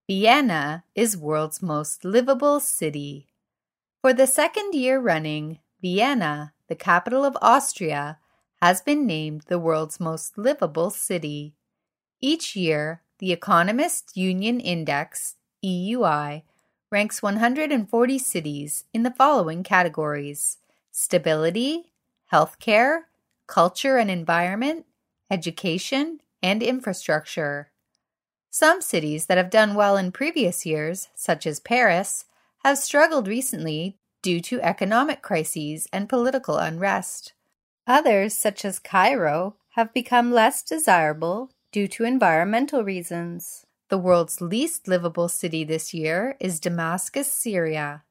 Vienna is world's most livable city. For the second year running, Vienna, the capital of Austria, has been named the world's most livable city. Each year, the Economist Union Index, EUI, ranks 140 cities in the following categories: stability, healthcare, culture and environment, education, and infrastructure. Some cities that have done well in previous years, such as Paris, have struggled recently due to economic crises and political unrest. Others, such as Cairo, have become less desirable due to environmental reasons. The world's least livable city this year is Damascus, Syria.